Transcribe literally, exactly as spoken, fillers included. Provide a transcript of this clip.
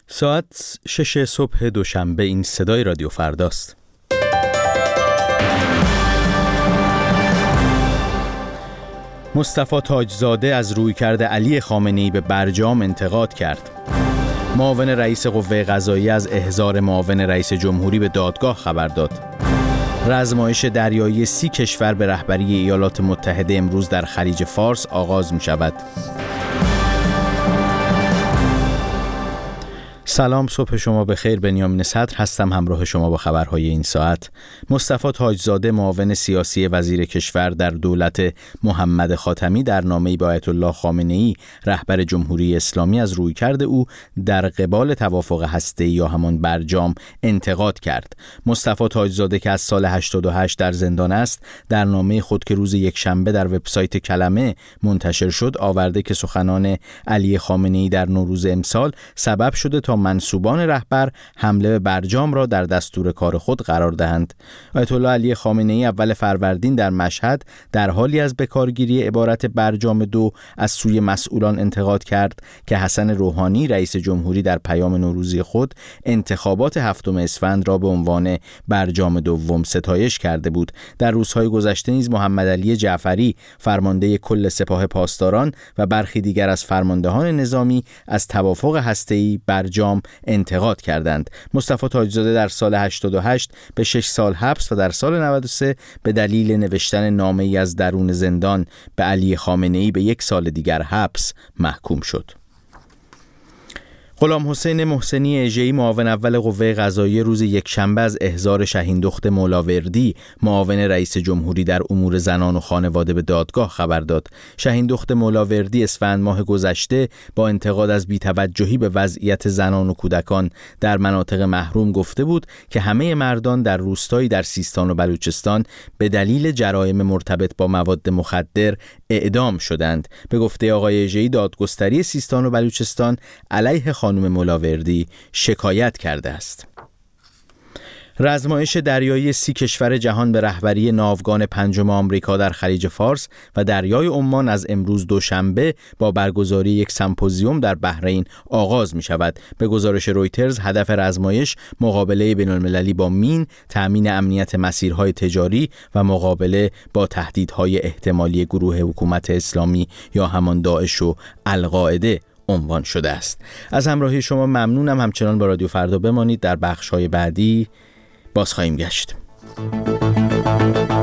ساعت شش صبح دوشنبه. این صدای رادیو فرداست. مصطفی تاجزاده از رویکرد علی خامنه‌ای به برجام انتقاد کرد. معاون رئیس قوه قضاییه از احضار معاون رئیس جمهوری به دادگاه خبر داد. رزمایش دریایی سی کشور به رهبری ایالات متحده امروز در خلیج فارس آغاز می شود. سلام، صبح شما بخیر. بنیامین صدر هستم، همراه شما با خبرهای این ساعت. مصطفی تاجزاده معاون سیاسی وزیر کشور در دولت محمد خاتمی در نامه‌ای به آیت الله خامنه‌ای رهبر جمهوری اسلامی از رویکرد او در قبال توافق هسته‌ای یا همان برجام انتقاد کرد. مصطفی تاجزاده که از سال هشتاد و هشت در زندان است، در نامه خود که روز یکشنبه در وبسایت کلمه منتشر شد آورده که سخنان علی خامنه‌ای در نوروز امسال سبب شده تا منسوبان رهبر حمله به برجام را در دستور کار خود قرار دهند. آیت الله علی خامنه‌ای اول فروردین در مشهد در حالی از بکارگیری عبارت برجام دو از سوی مسئولان انتقاد کرد که حسن روحانی رئیس جمهوری در پیام نوروزی خود انتخابات هفتم اسفند را به عنوان برجام دوم ستایش کرده بود. در روزهای گذشته نیز محمد علی جعفری فرمانده کل سپاه پاسداران و برخی دیگر از فرماندهان نظامی از توافق هسته‌ای برجام انتقاد کردند. مصطفی تاجزاده در سال هشتاد و هشت به شش سال حبس و در سال نود و سه به دلیل نوشتن نامه‌ای از درون زندان به علی خامنه‌ای به یک سال دیگر حبس محکوم شد. غلام حسین محسنی اژه‌ای معاون اول قوه قضاییه روز یکشنبه از احضار شهیندخت مولاوردی معاون رئیس جمهوری در امور زنان و خانواده به دادگاه خبر داد. شهیندخت مولاوردی اسفند ماه گذشته با انتقاد از بی‌توجهی به وضعیت زنان و کودکان در مناطق محروم گفته بود که همه مردان در روستایی در سیستان و بلوچستان به دلیل جرایم مرتبط با مواد مخدر اعدام شدند. به گفته آقای اژه‌ای دادگستری سیستان و بلوچستان علیه خانم مولاوردی شکایت کرده است. رزمایش دریایی سی کشور جهان به رهبری ناوگان پنجم آمریکا در خلیج فارس و دریای عمان از امروز دوشنبه با برگزاری یک سمپوزیوم در بحرین آغاز می شود. به گزارش رویترز هدف رزمایش مقابله بین المللی با مین، تأمین امنیت مسیرهای تجاری و مقابله با تهدیدهای احتمالی گروه حکومت اسلامی یا همان داعش و القاعده عنوان شده است. از همراهی شما ممنونم. همچنان با رادیو فردا بمانید. در بخش‌های بعدی باز خواهیم گشت.